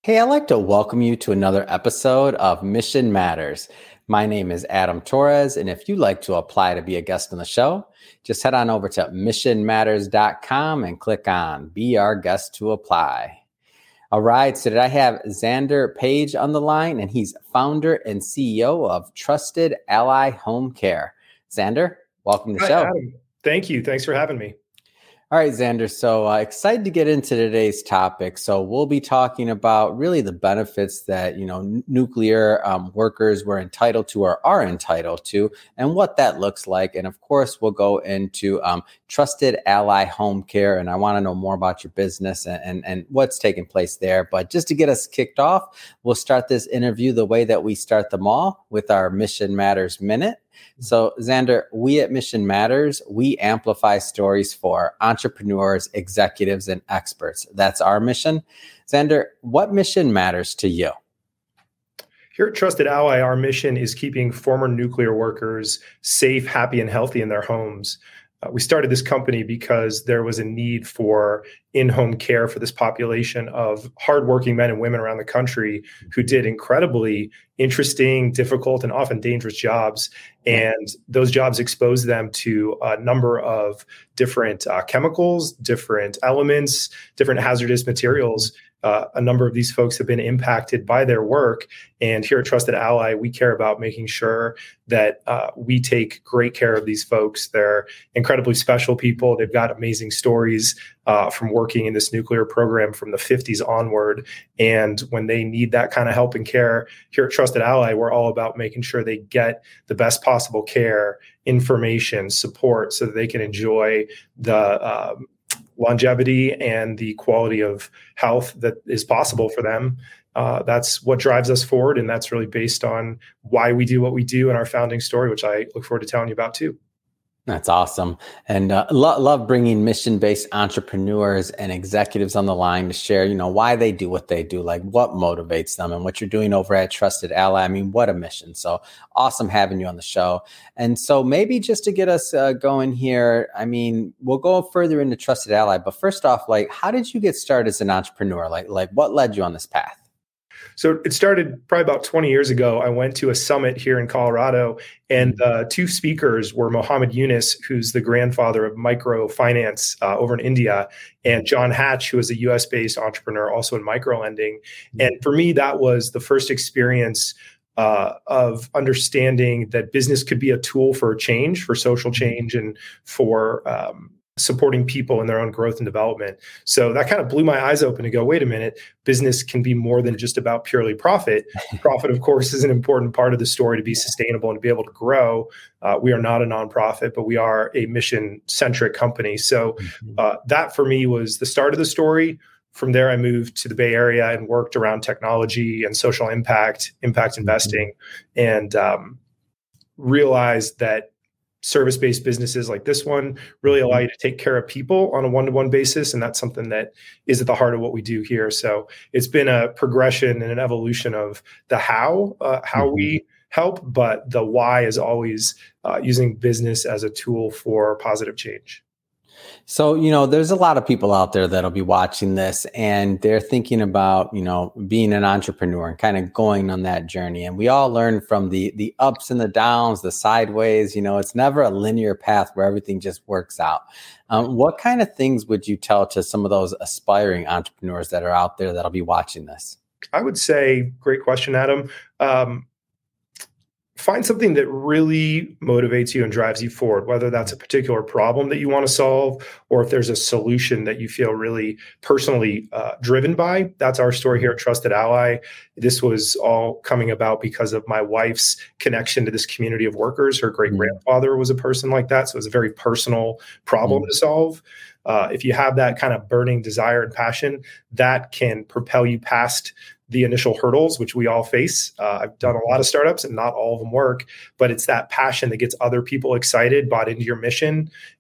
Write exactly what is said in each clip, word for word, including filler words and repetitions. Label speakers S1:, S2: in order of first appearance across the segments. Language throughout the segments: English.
S1: Hey, I'd like to welcome you to another episode of Mission Matters. My name is Adam Torres, and if you'd like to apply to be a guest on the show, just head on over to mission matters dot com and click on Be Our Guest to apply. All right, so today I have Xander Page on the line, and he's founder and C E O of Trusted Ally Home Care. Xander, welcome to the
S2: Hi,
S1: show.
S2: Adam. Thank you. Thanks for having me.
S1: All right, Xander. So uh, excited to get into today's topic. So we'll be talking about really the benefits that, you know, n- nuclear um, workers were entitled to or are entitled to and what that looks like. And of course, we'll go into um, Trusted Ally Home Care. And I want to know more about your business and, and, and what's taking place there. But just to get us kicked off, we'll start this interview the way that we start them all with our Mission Matters Minute. So, Xander, we at Mission Matters, we amplify stories for entrepreneurs, executives, and experts. That's our mission. Xander, what mission matters to you?
S2: Here at Trusted Ally, our mission is keeping former nuclear workers safe, happy, and healthy in their homes. Uh, we started this company because there was a need for in-home care for this population of hardworking men and women around the country who did incredibly interesting, difficult, and often dangerous jobs. And those jobs exposed them to a number of different uh, chemicals, different elements, different hazardous materials. Uh, a number of these folks have been impacted by their work. And here at Trusted Ally, we care about making sure that uh, we take great care of these folks. They're incredibly special people. They've got amazing stories uh, from working in this nuclear program from the fifties onward. And when they need that kind of help and care, here at Trusted Ally, we're all about making sure they get the best possible care, information, support, so that they can enjoy the um, longevity and the quality of health that is possible for them. Uh, that's what drives us forward. And that's really based on why we do what we do in our founding story, which I look forward to telling you about too.
S1: That's awesome. And uh, lo- love bringing mission-based entrepreneurs and executives on the line to share, you know, why they do what they do, like what motivates them and what you're doing over at Trusted Ally. I mean, what a mission. So awesome having you on the show. And so maybe just to get us uh, going here, I mean, we'll go further into Trusted Ally, but first off, like, how did you get started as an entrepreneur? Like, like what led you on this path?
S2: So it started probably about twenty years ago. I went to a summit here in Colorado, and uh, two speakers were Mohammed Yunus, who's the grandfather of microfinance uh, over in India, and John Hatch, who is a U S-based entrepreneur also in microlending. And for me, that was the first experience uh, of understanding that business could be a tool for change, for social change, and for um, supporting people in their own growth and development. So that kind of blew my eyes open to go, wait a minute, business can be more than just about purely profit. Profit, of course, is an important part of the story to be sustainable and to be able to grow. Uh, we are not a nonprofit, but we are a mission-centric company. So uh, that for me was the start of the story. From there, I moved to the Bay Area and worked around technology and social impact, impact investing, and um, realized that service-based businesses like this one really allow you to take care of people on a one-to-one basis. And that's something that is at the heart of what we do here. So it's been a progression and an evolution of the how, uh, how mm-hmm. we help, but the why is always uh, using business as a tool for positive change.
S1: So, you know, there's a lot of people out there that'll be watching this and they're thinking about, you know, being an entrepreneur and kind of going on that journey. And we all learn from the the ups and the downs, the sideways. You know, it's never a linear path where everything just works out. Um, what kind of things would you tell to some of those aspiring entrepreneurs that are out there that'll be watching this?
S2: I would say, great question, Adam. Um, Find something that really motivates you and drives you forward, whether that's a particular problem that you want to solve, or if there's a solution that you feel really personally uh, driven by. That's our story here at Trusted Ally. This was all coming about because of my wife's connection to this community of workers. Her great grandfather was a person like that. So it was a very personal problem mm. to solve. Uh, if you have that kind of burning desire and passion, that can propel you past the initial hurdles, which we all face. Uh, I've done a lot of startups and not all of them work, but it's that passion that gets other people excited, bought into your mission,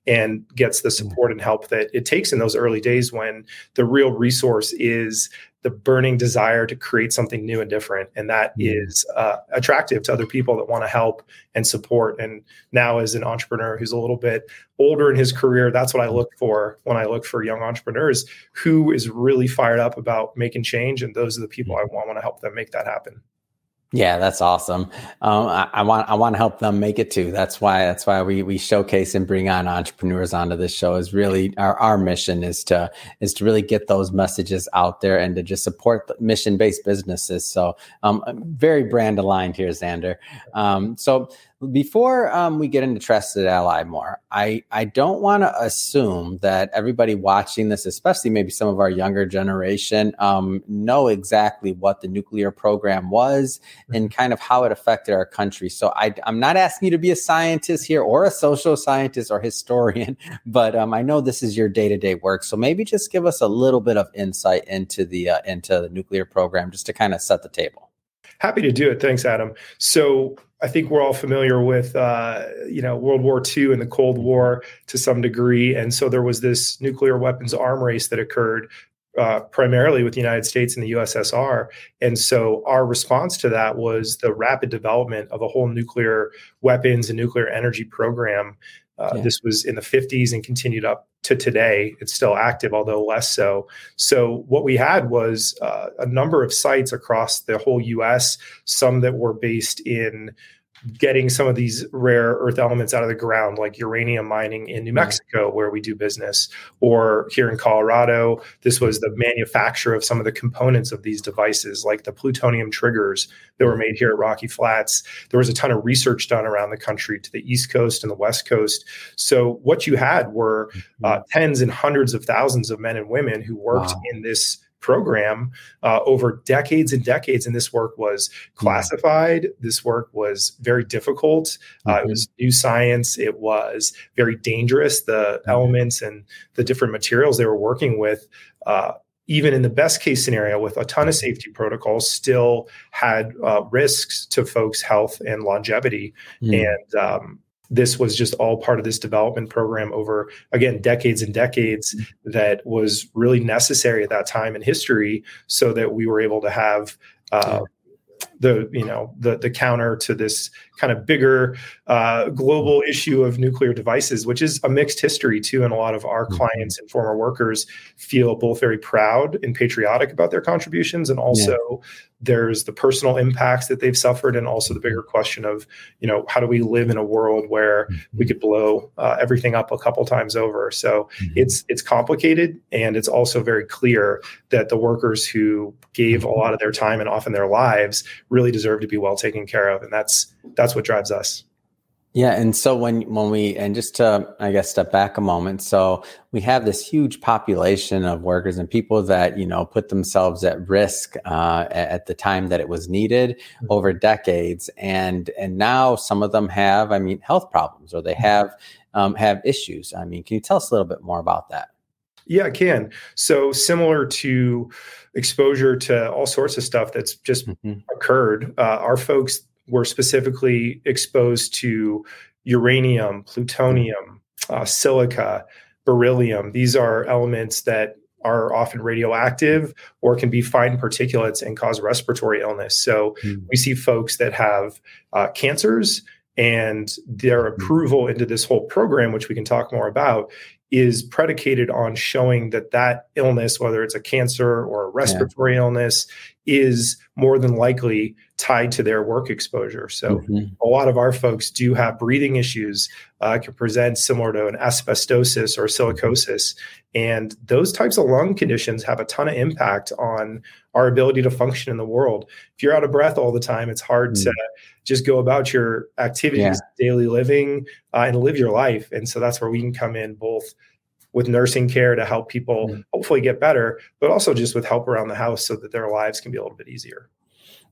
S2: and gets the support and help that it takes in those early days when the real resource is the burning desire to create something new and different. And that mm. is uh, attractive to other people that want to help and support. And now as an entrepreneur who's a little bit older in his career, that's what I look for when I look for young entrepreneurs who is really fired up about making change. And those are the people I want, want to help them make that happen.
S1: Yeah, that's awesome. Um, I, I want I want to help them make it too. That's why that's why we we showcase and bring on entrepreneurs onto this show. Is really our, our mission is to is to really get those messages out there and to just support the mission based businesses. So um, very brand aligned here, Xander. Um, so before um, we get into Trusted Ally more, I, I don't want to assume that everybody watching this, especially maybe some of our younger generation, um, know exactly what the nuclear program was and kind of how it affected our country. So I, I'm not asking you to be a scientist here or a social scientist or historian, but um, I know this is your day-to-day work. So maybe just give us a little bit of insight into the uh, into the nuclear program, just to kind of set the table.
S2: Happy to do it. Thanks, Adam. So I think we're all familiar with, uh, you know, World War Two and the Cold War to some degree. And so there was this nuclear weapons arm race that occurred uh, primarily with the United States and the U S S R. And so our response to that was the rapid development of a whole nuclear weapons and nuclear energy program. Uh, yeah. This was in the fifties and continued up to today. It's still active, although less so. So what we had was uh, a number of sites across the whole U S, some that were based in getting some of these rare earth elements out of the ground, like uranium mining in New Mexico, where we do business, or here in Colorado. This was the manufacture of some of the components of these devices, like the plutonium triggers that were made here at Rocky Flats. There was a ton of research done around the country to the East Coast and the West Coast. So what you had were uh, tens and hundreds of thousands of men and women who worked wow. in this program uh, over decades and decades. And this work was classified. This work was very difficult. Uh, mm-hmm. It was new science. It was very dangerous. The mm-hmm. elements and the different materials they were working with, uh, even in the best case scenario with a ton of safety protocols, still had uh, risks to folks' health and longevity. Mm-hmm. And um, this was just all part of this development program over, again, decades and decades that was really necessary at that time in history so that we were able to have uh, the, you know, the, the counter to this kind of bigger uh, global issue of nuclear devices, which is a mixed history too. And a lot of our clients and former workers feel both very proud and patriotic about their contributions. And also yeah. there's the personal impacts that they've suffered. And also the bigger question of, you know, how do we live in a world where mm-hmm. we could blow uh, everything up a couple times over? So mm-hmm. it's, it's complicated. And it's also very clear that the workers who gave a lot of their time and often their lives really deserve to be well taken care of. And that's, that's what drives us.
S1: Yeah. And so when, when we, and just to, I guess, step back a moment. So we have this huge population of workers and people that, you know, put themselves at risk uh, at the time that it was needed mm-hmm. over decades. And, and now some of them have, I mean, health problems, or they have, um, have issues. I mean, can you tell us a little bit more about that?
S2: Yeah, I can. So similar to exposure to all sorts of stuff that's just mm-hmm. occurred, uh, our folks were specifically exposed to uranium, plutonium, uh, silica, beryllium. These are elements that are often radioactive or can be fine particulates and cause respiratory illness. So mm. we see folks that have uh, cancers, and their approval into this whole program, which we can talk more about, is predicated on showing that that illness, whether it's a cancer or a respiratory yeah. illness, is more than likely tied to their work exposure. So mm-hmm. a lot of our folks do have breathing issues, uh, can present similar to an asbestosis or silicosis. And those types of lung conditions have a ton of impact on our ability to function in the world. If you're out of breath all the time, it's hard mm. to just go about your activities, yeah. daily living, uh, and live your life. And so that's where we can come in, both with nursing care to help people mm. hopefully get better, but also just with help around the house so that their lives can be a little bit easier.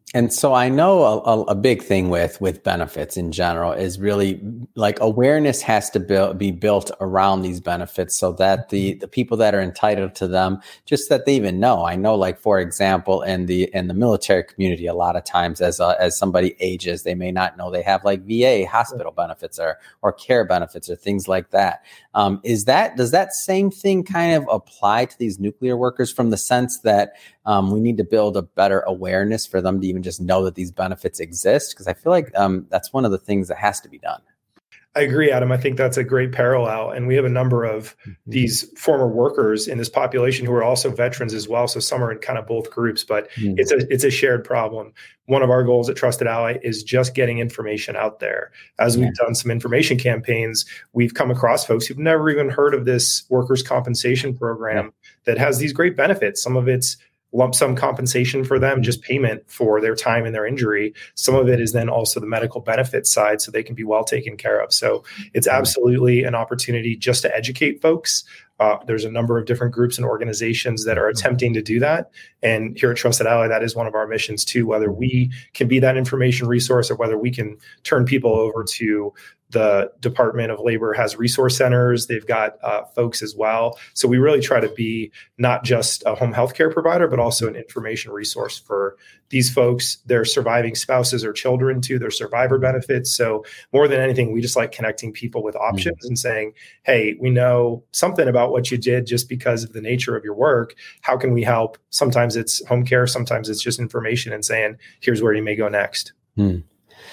S1: And so I know a, a, a big thing with with benefits in general is really like awareness has to build, be built around these benefits so that the the people that are entitled to them, just that they even know. I know, like for example, in the in the military community, a lot of times as a, as somebody ages, they may not know they have like V A hospital benefits or or care benefits or things like that. Um, is that does that same thing kind of apply to these nuclear workers from the sense that um, we need to build a better awareness for them to even just know that these benefits exist? Because I feel like um, that's one of the things that has to be done.
S2: I agree, Adam. I think that's a great parallel. And we have a number of mm-hmm. these former workers in this population who are also veterans as well. So some are in kind of both groups, but mm-hmm. it's a it's a shared problem. One of our goals at Trusted Ally is just getting information out there. As yeah. we've done some information campaigns, we've come across folks who've never even heard of this workers' compensation program yeah. that has these great benefits. Some of it's lump sum compensation for them, just payment for their time and their injury. Some of it is then also the medical benefits side, so they can be well taken care of. So it's absolutely an opportunity just to educate folks. Uh, there's a number of different groups and organizations that are attempting to do that. And here at Trusted Ally, that is one of our missions too, whether we can be that information resource or whether we can turn people over to the Department of Labor has resource centers. They've got uh, folks as well. So we really try to be not just a home health care provider, but also an information resource for these folks, their surviving spouses or children too, their survivor benefits. So more than anything, we just like connecting people with options mm-hmm. and saying, hey, we know something about what you did just because of the nature of your work. How can we help? Sometimes it's home care. Sometimes it's just information and saying, here's where you may go next.
S1: Mm.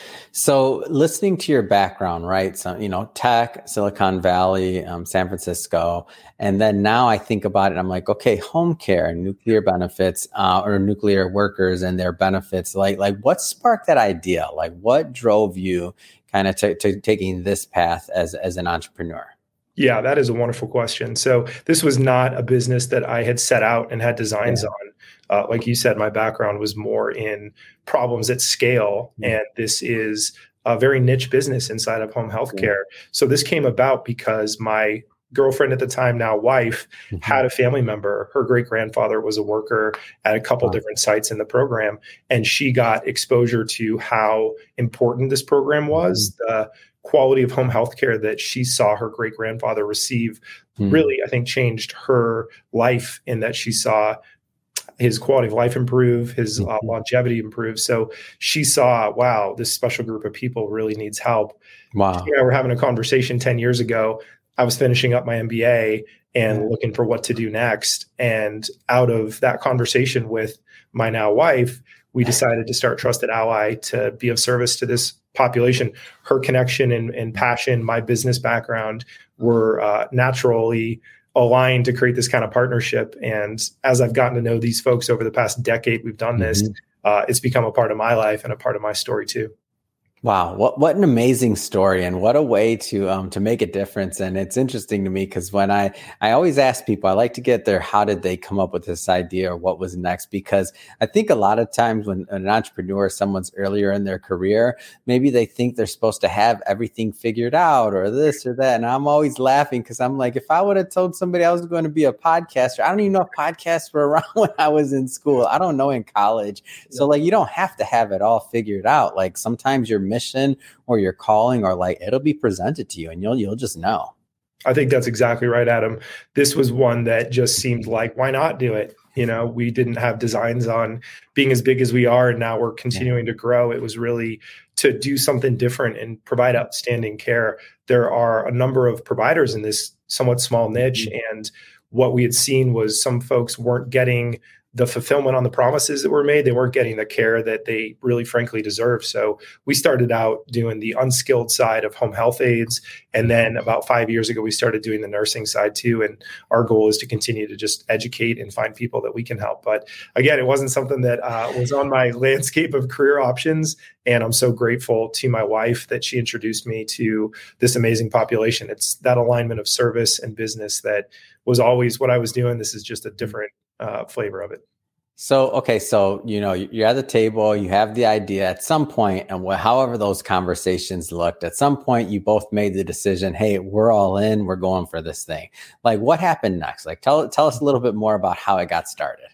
S1: So listening to your background, right? So, you know, tech, Silicon Valley, um, San Francisco. And then now I think about it, I'm like, okay, home care, nuclear benefits, uh, or nuclear workers and their benefits. Like, like what sparked that idea? Like what drove you kind of to, to taking this path as, as an entrepreneur?
S2: Yeah, that is a wonderful question. So this was not a business that I had set out and had designs yeah. on. Uh, like you said, my background was more in problems at scale, mm-hmm. and this is a very niche business inside of home healthcare. Yeah. So this came about because my girlfriend at the time, now wife, mm-hmm. had a family member. Her great grandfather was a worker at a couple wow. different sites in the program, and she got exposure to how important this program was. Mm-hmm. The quality of home healthcare that she saw her great grandfather receive mm-hmm. really, I think, changed her life in that she saw his quality of life improve, his uh, longevity improve. So she saw, wow, this special group of people really needs help. Wow. She and I were having a conversation ten years ago. I was finishing up my M B A and mm. looking for what to do next. And out of that conversation with my now wife, we decided to start Trusted Ally to be of service to this population. Her connection and, and passion, my business background were uh, naturally aligned to create this kind of partnership. And as I've gotten to know these folks over the past decade, we've done this, mm-hmm. uh, it's become a part of my life and a part of my story too.
S1: Wow, what what an amazing story, and what a way to um to make a difference. And it's interesting to me because when I I always ask people, I like to get their how did they come up with this idea or what was next, because I think a lot of times when an entrepreneur, someone's earlier in their career, maybe they think they're supposed to have everything figured out or this or that. And I'm always laughing because I'm like, if I would have told somebody I was going to be a podcaster, I don't even know if podcasts were around when I was in school. I don't know in college. So like, you don't have to have it all figured out. Like sometimes you're mission or your calling, or like it'll be presented to you and you'll you'll just know.
S2: I think that's exactly right, Adam. This was one that just seemed like, why not do it? You know, we didn't have designs on being as big as we are, and now we're continuing yeah. to grow. It was really to do something different and provide outstanding care. There are a number of providers in this somewhat small niche, mm-hmm. and what we had seen was some folks weren't getting the fulfillment on the promises that were made. They weren't getting the care that they really frankly deserve. So we started out doing the unskilled side of home health aides. And then about five years ago, we started doing the nursing side too. And our goal is to continue to just educate and find people that we can help. But again, it wasn't something that uh, was on my landscape of career options. And I'm so grateful to my wife that she introduced me to this amazing population. It's that alignment of service and business that was always what I was doing. This is just a different uh, flavor of it.
S1: So, okay. So, you know, you're at the table, you have the idea at some point, and wh- however those conversations looked, at some point you both made the decision, hey, we're all in, we're going for this thing. Like what happened next? Like tell, tell us a little bit more about how it got started.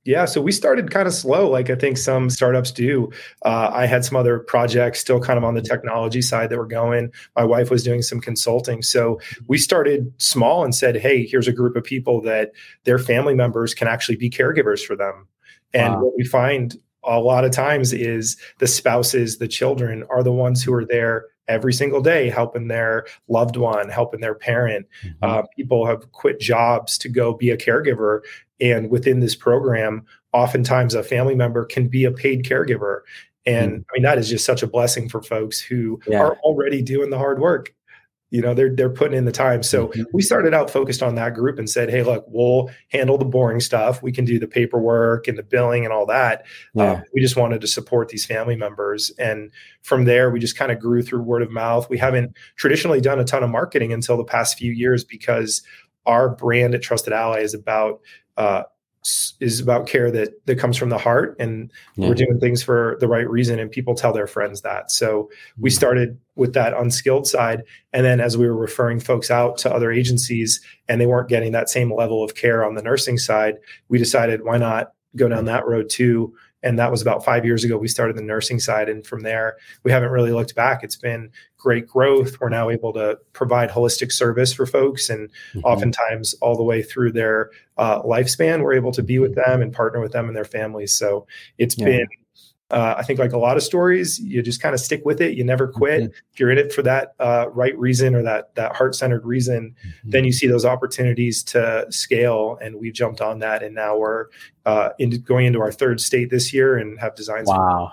S2: Yeah, so we started kind of slow, like I think some startups do. Uh, I had some other projects still kind of on the technology side that were going. My wife was doing some consulting. So we started small and said, hey, here's a group of people that their family members can actually be caregivers for them. And
S1: Wow.
S2: what we find a lot of times is the spouses, the children are the ones who are there every single day, helping their loved one, helping their parent.
S1: Mm-hmm.
S2: Uh, people have quit jobs to go be a caregiver. And within this program, oftentimes a family member can be a paid caregiver. And mm-hmm. I mean, that is just such a blessing for folks who yeah. are already doing the hard work. You know, they're they're putting in the time. So mm-hmm. we started out focused on that group and said, hey, look, we'll handle the boring stuff. We can do the paperwork and the billing and all that. Yeah. Um, we just wanted to support these family members. And from there, we just kind of grew through word of mouth. We haven't traditionally done a ton of marketing until the past few years because our brand at Trusted Ally is about uh, is about care that that comes from the heart, and yeah. we're doing things for the right reason, and people tell their friends that. So we started with that unskilled side, and then as we were referring folks out to other agencies and they weren't getting that same level of care on the nursing side, we decided why not go down that road too. And that was about five years ago. We started the nursing side. And from there, we haven't really looked back. It's been great growth. We're now able to provide holistic service for folks. And mm-hmm. oftentimes all the way through their uh, lifespan, we're able to be with them and partner with them and their families. So it's yeah. been, uh, I think like a lot of stories, you just kind of stick with it. You never quit. Mm-hmm. If you're in it for that uh, right reason or that that heart-centered reason, mm-hmm. then you see those opportunities to scale. And we've jumped on that. And now we're uh, into, going into our third state this year and have designs.
S1: Wow.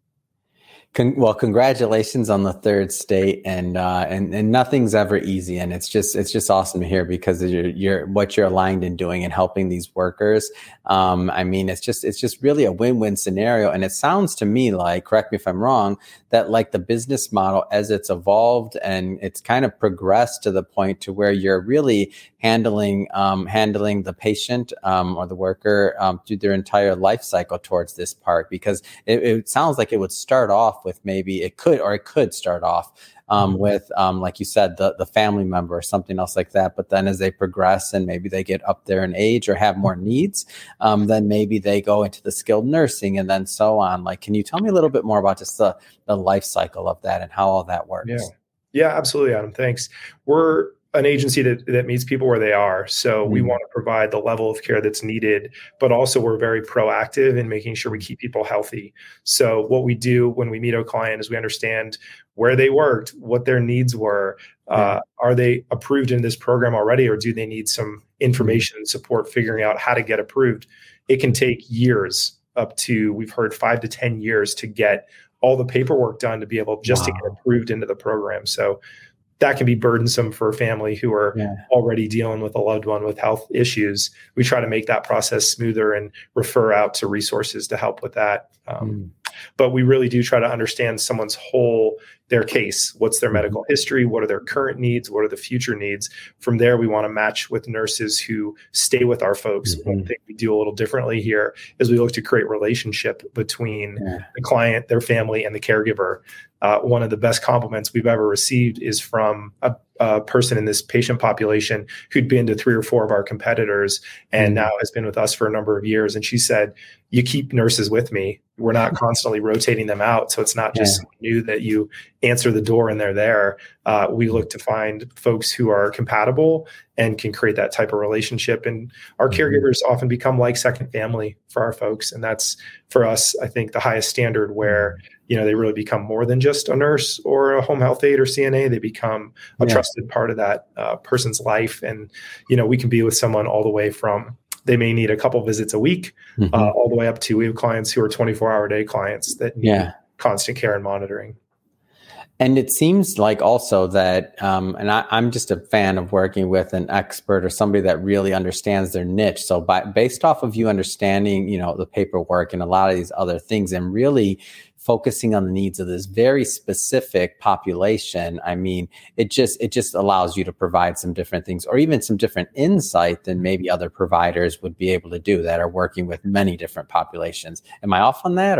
S1: Con- well, congratulations on the third state, and uh, and and nothing's ever easy, and it's just it's just awesome to hear because of your, your what you're aligned in doing and helping these workers. Um, I mean, it's just it's just really a win-win scenario, and it sounds to me like, correct me if I'm wrong, that like the business model as it's evolved and it's kind of progressed to the point to where you're really handling um, handling the patient um, or the worker um, through their entire life cycle towards this part, because it, it sounds like it would start off with maybe it could or it could start off um, mm-hmm. with um, like you said, the the family member or something else like that. But then as they progress and maybe they get up there in age or have more needs, um, then maybe they go into the skilled nursing and then so on. Like, can you tell me a little bit more about just the the life cycle of that and how all that works?
S2: Yeah, yeah, absolutely, Adam. Thanks. We're an agency that, that meets people where they are. So mm-hmm. we want to provide the level of care that's needed, but also we're very proactive in making sure we keep people healthy. So what we do when we meet a client is we understand where they worked, what their needs were. Uh, mm-hmm. Are they approved in this program already, or do they need some information and support figuring out how to get approved? It can take years, up to, we've heard five to ten years to get all the paperwork done to be able just wow. to get approved into the program. So that can be burdensome for a family who are yeah. already dealing with a loved one with health issues. We try to make that process smoother and refer out to resources to help with that. Um, mm. But we really do try to understand someone's whole, their case. What's their medical history? What are their current needs? What are the future needs? From there, we want to match with nurses who stay with our folks. Mm-hmm. One thing we do a little differently here is we look to create relationship between yeah. the client, their family, and the caregiver. Uh, one of the best compliments we've ever received is from a, a person in this patient population who'd been to three or four of our competitors and mm-hmm. now has been with us for a number of years. And she said, you keep nurses with me. We're not constantly rotating them out. So it's not just yeah. new that you answer the door and they're there. Uh, we look to find folks who are compatible and can create that type of relationship. And our mm-hmm. caregivers often become like second family for our folks. And that's, for us, I think, the highest standard where, you know, they really become more than just a nurse or a home health aide or C N A. They become a yeah. trusted part of that uh, person's life. And, you know, we can be with someone all the way from, they may need a couple visits a week, mm-hmm. uh, all the way up to, we have clients who are twenty-four hour day clients that need yeah. constant care and monitoring.
S1: And it seems like also that, um, and I, I'm just a fan of working with an expert or somebody that really understands their niche. So by, based off of you understanding, you know, the paperwork and a lot of these other things and really focusing on the needs of this very specific population, I mean, it just it just allows you to provide some different things or even some different insight than maybe other providers would be able to do that are working with many different populations. Am I off on that, or?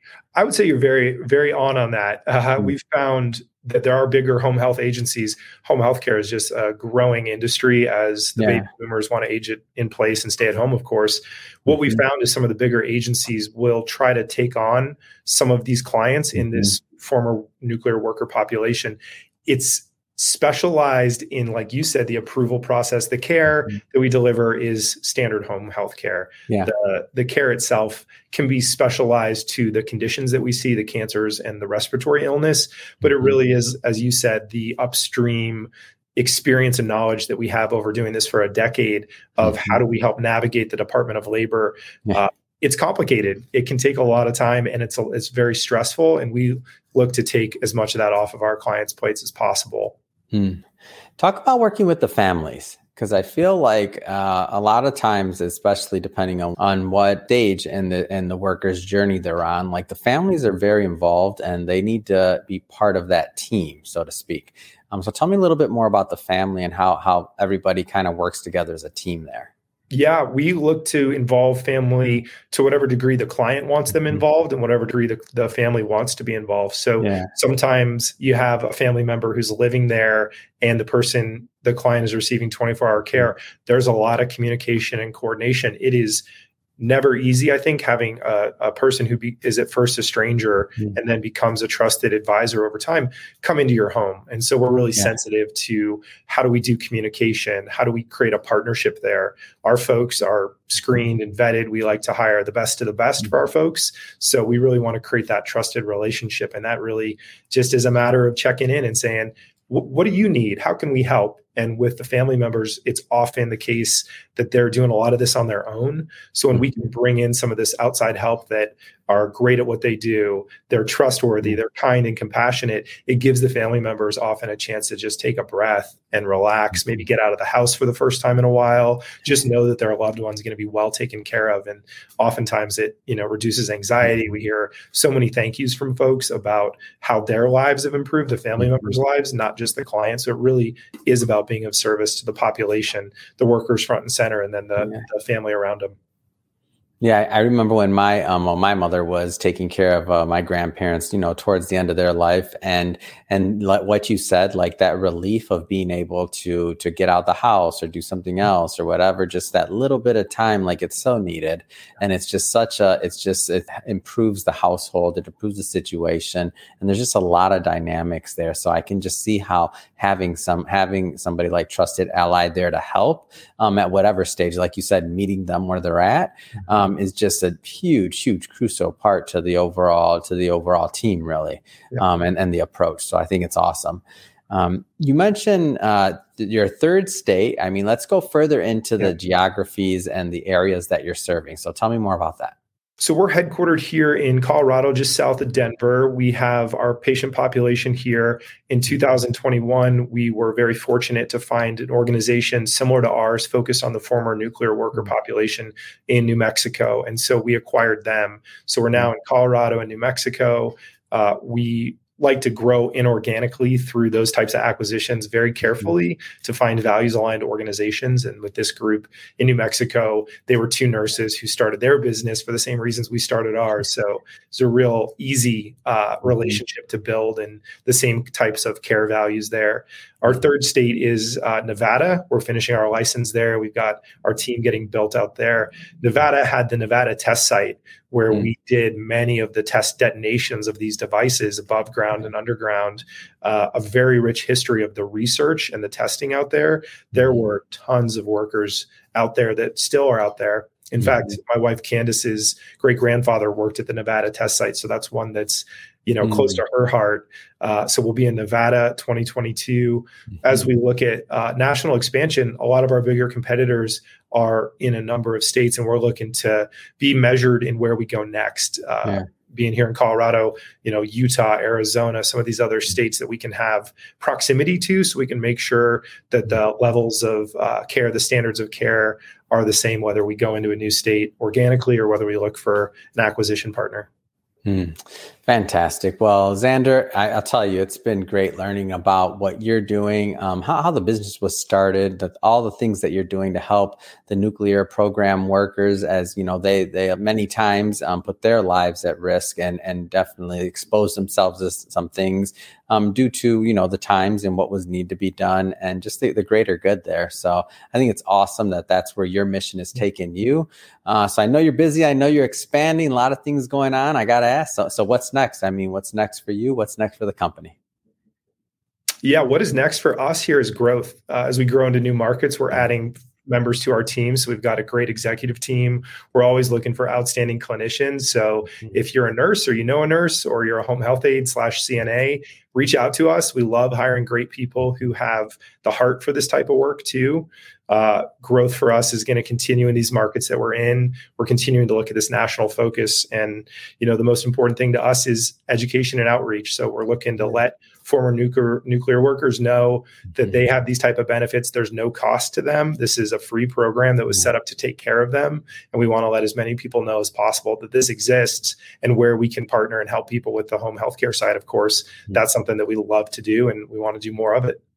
S2: I would say you're very, very on on that. Uh,
S1: Mm.
S2: We've found that there are bigger home health agencies. Home health care is just a growing industry as the
S1: Yeah.
S2: baby boomers want to age it in place and stay at home, of course. What we
S1: Mhm.
S2: found is some of the bigger agencies will try to take on some of these clients in
S1: Mhm.
S2: this former nuclear worker population. It's specialized in, like you said, the approval process. The care
S1: Mhm.
S2: that we deliver is standard home health care.
S1: Yeah.
S2: The, the care itself can be specialized to the conditions that we see, the cancers and the respiratory illness, but it
S1: Mhm.
S2: really is, as you said, the upstream experience and knowledge that we have over doing this for a decade of
S1: Mhm.
S2: how do we help navigate the Department of Labor.
S1: Yeah.
S2: Uh, it's complicated. It can take a lot of time, and it's a, it's very stressful. And we look to take as much of that off of our clients' plates as possible.
S1: Hmm. Talk about working with the families, because I feel like uh, a lot of times, especially depending on, on what stage and the and the worker's journey they're on, like the families are very involved and they need to be part of that team, so to speak. Um, so tell me a little bit more about the family and how how everybody kind of works together as a team there.
S2: Yeah, we look to involve family to whatever degree the client wants them
S1: Mhm.
S2: involved and whatever degree the, the family wants to be involved. So
S1: Yeah.
S2: sometimes you have a family member who's living there and the person, the client is receiving twenty-four hour care. There's a lot of communication and coordination. It is never easy, I think, having a, a person who be, is at first a stranger
S1: Mhm.
S2: and then becomes a trusted advisor over time come into your home. And so we're really
S1: Yeah.
S2: sensitive to how do we do communication? How do we create a partnership there? Our folks are screened and vetted. We like to hire the best of the best for our folks. So we really want to create that trusted relationship. And that really just is a matter of checking in and saying, what do you need? How can we help? And with the family members, it's often the case that they're doing a lot of this on their own. So when we can bring in some of this outside help that are great at what they do, they're trustworthy, they're kind and compassionate, it gives the family members often a chance to just take a breath and relax, maybe get out of the house for the first time in a while, just know that their loved one's going to be well taken care of. And oftentimes it, you know, reduces anxiety. We hear so many thank yous from folks about how their lives have improved, the family members' lives, not just the clients. So it really is about being of service to the population, the workers front and center, and then the,
S1: Yeah.
S2: the family around them.
S1: Yeah, I remember when my um well, my mother was taking care of uh, my grandparents, you know, towards the end of their life, and and like what you said, like that relief of being able to to get out the house or do something else or whatever, just that little bit of time, like it's so needed, and it's just such a, it's just it improves the household, it improves the situation, and there's just a lot of dynamics there. So I can just see how having some having somebody like trusted ally there to help um at whatever stage, like you said, meeting them where they're at. Um, is just a huge, huge crucial part to the overall to the overall team, really,
S2: Yeah.
S1: um, and and the approach. So I think it's awesome. Um, you mentioned uh, your third state. I mean, let's go further into
S2: Yeah.
S1: the geographies and the areas that you're serving. So tell me more about that.
S2: So we're headquartered here in Colorado, just south of Denver. We have our patient population here. In two thousand twenty-one, we were very fortunate to find an organization similar to ours focused on the former nuclear worker population in New Mexico. And so we acquired them. So we're now in Colorado and New Mexico. Uh, we like to grow inorganically through those types of acquisitions very carefully to find values aligned organizations. And with this group in New Mexico, they were two nurses who started their business for the same reasons we started ours. So it's a real easy uh, relationship to build and the same types of care values there. Our third state is uh, Nevada. We're finishing our license there. We've got our team getting built out there. Nevada had the Nevada test site where mm. we did many of the test detonations of these devices above ground and underground, uh, a very rich history of the research and the testing out there. There were tons of workers out there that still are out there. In mm-hmm. fact, my wife Candace's great-grandfather worked at the Nevada test site. So that's one that's, you know, mm-hmm. close to her heart. Uh, so we'll be in Nevada twenty twenty-two. Mm-hmm. As we look at uh, national expansion, a lot of our bigger competitors are in a number of states, and we're looking to be measured in where we go next. Uh, yeah. Being here in Colorado, you know, Utah, Arizona, some of these other states that we can have proximity to, so we can make sure that the levels of uh, care, the standards of care are the same, whether we go into a new state organically or whether we look for an acquisition partner.
S1: Hmm. Fantastic. Well, Xander, I, I'll tell you, it's been great learning about what you're doing, um, how, how the business was started, that all the things that you're doing to help the nuclear program workers, as you know, they they many times um, put their lives at risk and and definitely expose themselves to some things um, due to you know the times and what was need to be done, and just the, the greater good there. So I think it's awesome that that's where your mission has taken you. Uh, so I know you're busy. I know you're expanding. A lot of things going on. I got to ask. So, so what's next? I mean, what's next for you? What's next for the company?
S2: Yeah, what is next for us here is growth. Uh, as we grow into new markets, we're adding members to our team. So we've got a great executive team. We're always looking for outstanding clinicians. So if you're a nurse or you know a nurse or you're a home health aide slash C N A, reach out to us. We love hiring great people who have the heart for this type of work too. Uh, growth for us is going to continue in these markets that we're in. We're continuing to look at this national focus. And, you know, the most important thing to us is education and outreach. So we're looking to let former nuclear nuclear workers know that they have these type of benefits. There's no cost to them. This is a free program that was set up to take care of them. And we want to let as many people know as possible that this exists and where we can partner and help people with the home healthcare side. Of course, that's something that we love to do and we want to do more of it.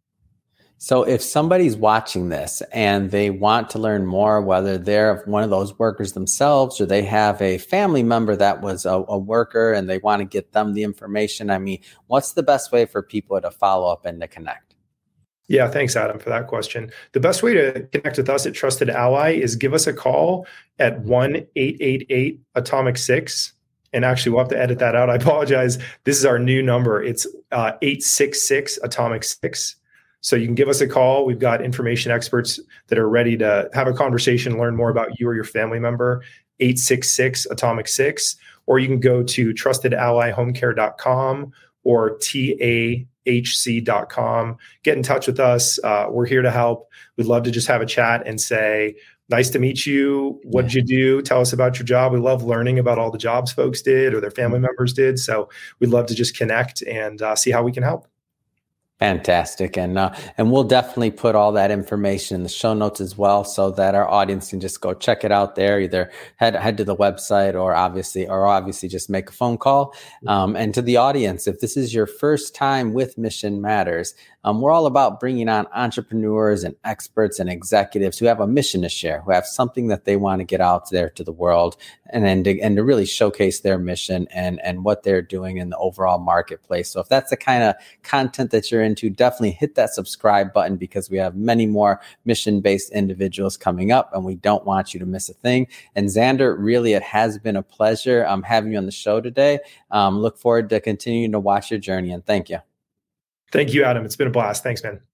S1: So if somebody's watching this and they want to learn more, whether they're one of those workers themselves or they have a family member that was a, a worker and they want to get them the information, I mean, what's the best way for people to follow up and to connect?
S2: Yeah, thanks, Adam, for that question. The best way to connect with us at Trusted Ally is give us a call at one eight eight eight atomic six. And actually, we'll have to edit that out. I apologize. This is our new number. It's uh, eight six six atomic six. So you can give us a call. We've got information experts that are ready to have a conversation, learn more about you or your family member, eight six six atomic six, or you can go to trusted ally home care dot com or T A H C dot com. Get in touch with us. Uh, we're here to help. We'd love to just have a chat and say, nice to meet you. What did you do? Tell us about your job. We love learning about all the jobs folks did or their family members did. So we'd love to just connect and uh, see how we can help.
S1: Fantastic. And uh, and we'll definitely put all that information in the show notes as well so that our audience can just go check it out there, either head head to the website or obviously or obviously just make a phone call. Um, and to the audience, if this is your first time with Mission Matters, um, we're all about bringing on entrepreneurs and experts and executives who have a mission to share, who have something that they want to get out there to the world and and to, and to really showcase their mission and, and what they're doing in the overall marketplace. So if that's the kind of content that you're into, definitely hit that subscribe button because we have many more mission-based individuals coming up and we don't want you to miss a thing. And Xander, really, it has been a pleasure um, having you on the show today. Um, look forward to continuing to watch your journey and thank you.
S2: Thank you, Adam. It's been a blast. Thanks, man.